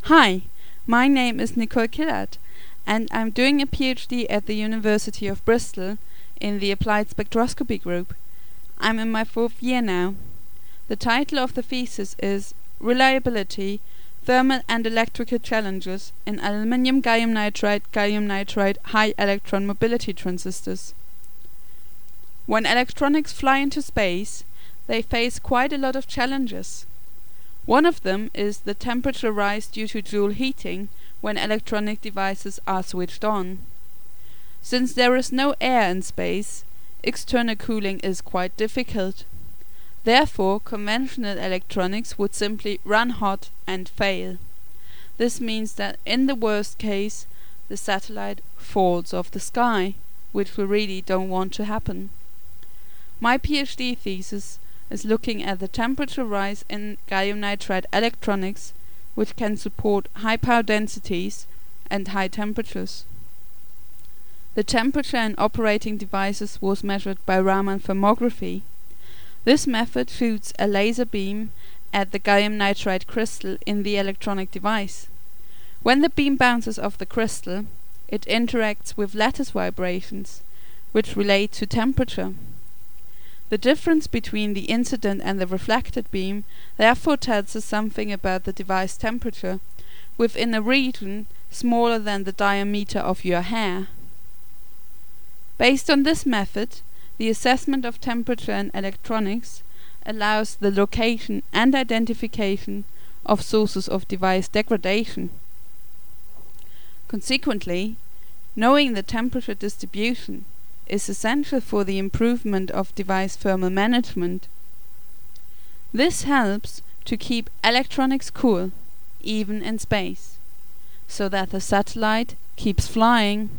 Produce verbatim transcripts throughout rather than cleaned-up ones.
Hi, my name is Nicole Killard, and I'm doing a PhD at the University of Bristol in the Applied Spectroscopy group. I'm in my fourth year now. The title of the thesis is Reliability, Thermal and Electrical Challenges in Aluminium Gallium Nitride Gallium Nitride High Electron Mobility Transistors. When electronics fly into space, they face quite a lot of challenges. One of them is the temperature rise due to Joule heating when electronic devices are switched on. Since there is no air in space, external cooling is quite difficult. Therefore, conventional electronics would simply run hot and fail. This means that in the worst case, the satellite falls off the sky, which we really don't want to happen. My PhD thesis is looking at the temperature rise in gallium nitride electronics, which can support high power densities and high temperatures. The temperature in operating devices was measured by Raman thermography. This method shoots a laser beam at the gallium nitride crystal in the electronic device. When the beam bounces off the crystal, it interacts with lattice vibrations, which relate to temperature. The difference between the incident and the reflected beam therefore tells us something about the device temperature within a region smaller than the diameter of your hair. Based on this method, the assessment of temperature in electronics allows the location and identification of sources of device degradation. Consequently, knowing the temperature distribution is essential for the improvement of device thermal management. This helps to keep electronics cool, even in space, so that the satellite keeps flying.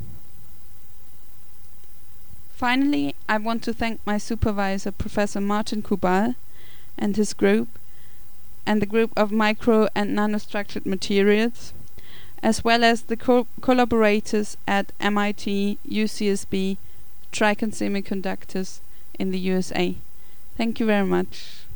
Finally, I want to thank my supervisor, Professor Martin Kubal, and his group, and the group of micro and nanostructured materials, as well as the co collaborators at M I T, U C S B, Tricon Semiconductors in the U S A. Thank you very much.